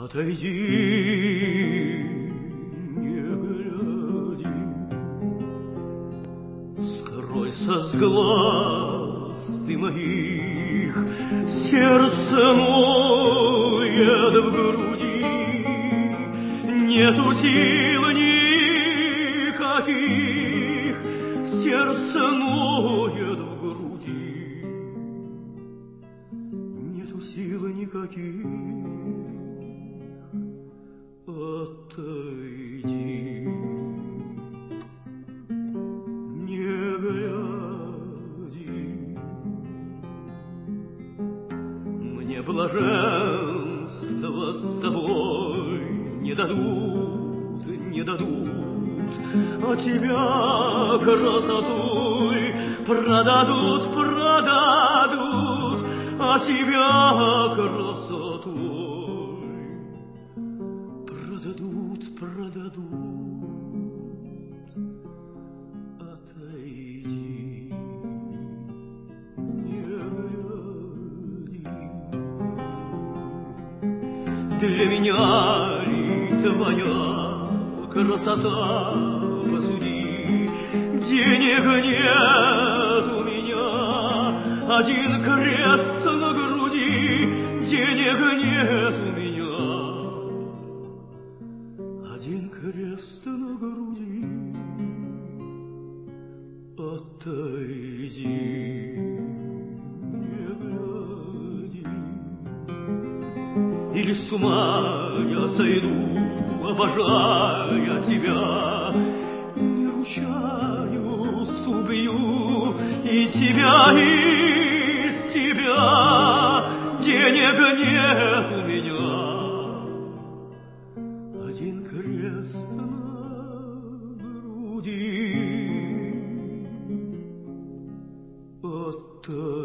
Отойди, не гляди, скройся с глаз ты моих, сердце ноет в груди, нету сил никаких, сердце ноет в груди, нету сил никаких. Отойди, не гляди, мне блаженства с тобой не дадут, не дадут, а тебя красотой продадут, продадут, а тебя красотой продадут. Отойди, не гляди. Для меня ли твоя красота, посуди, денег нет у меня, один крест на груди, денег нет у меня. Один крест на груди, отойди, не гляди. Или с ума я сойду, обожая тебя, не ручаюсь, убью и тебя, и себя, денег нет у меня. Один крест на груди, отойди.